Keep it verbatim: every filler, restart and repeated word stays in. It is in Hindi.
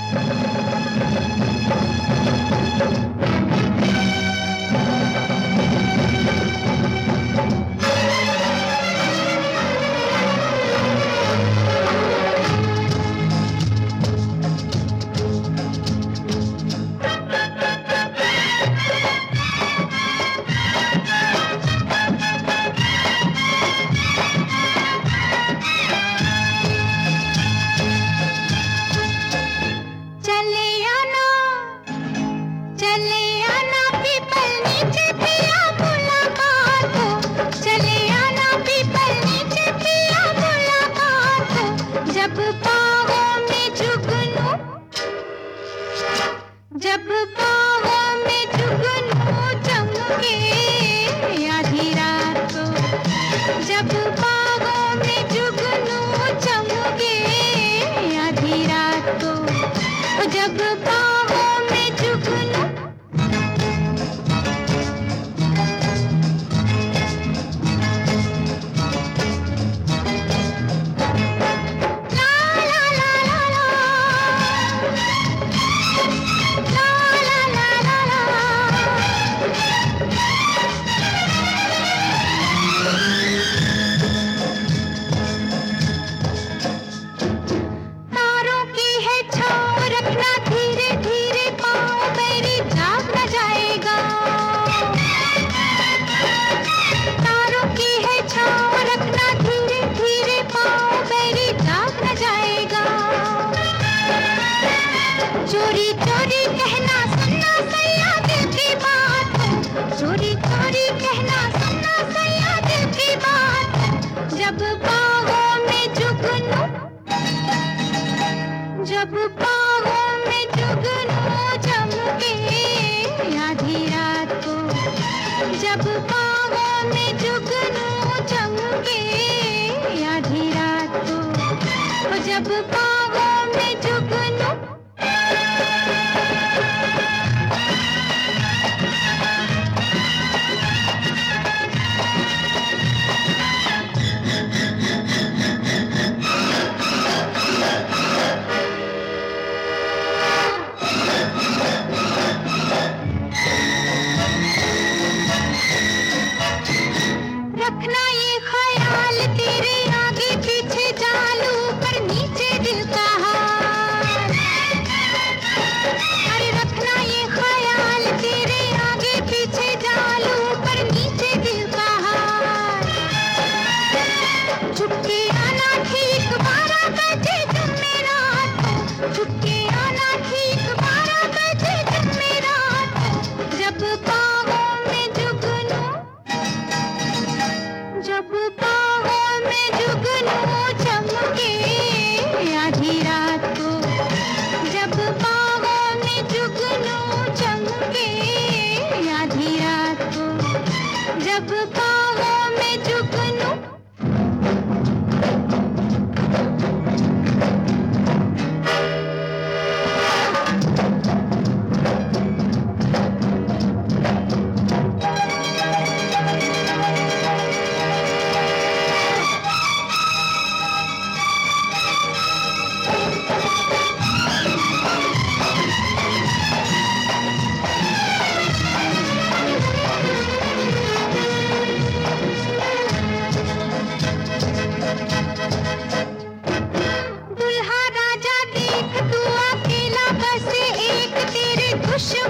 जब बाहों में जुगनू चमके आधी रात को, जब बाहों में जुगनू चमके आधी रात को, जब बाहों में जुगनू चोरी चोरी कहना सुनना सैया दिल की बात, चोरी चोरी कहना सुनना सैया दिल की बात। जब बाहों में जुगनू, जब बाहों में जुगनू चमके आधी रात को, जब बाहों में जुगनू चमके आधी रात को, जब बाहों में जुगनू रखना ये ख्याल तेरे आगे पीछे जालू पर नीचे दिल का हाल, अरे रखना ये ख्याल तेरे आगे पीछे जालू पर नीचे दिल का हाल। छुपके आना ठीक बारह बजे जुम्मे रात को, छुपके आना ठीक बारह बजे जुम्मे रात को, जब बाहों में जुगनू, जब बाहों में जुगनू चमके आधी रात को, जब बाहों में जुगनू चमके आधी रात को, जब बाहों में जुगनू दुल्हा राजा देख तू अकेला बस एक तेरे दुश्मन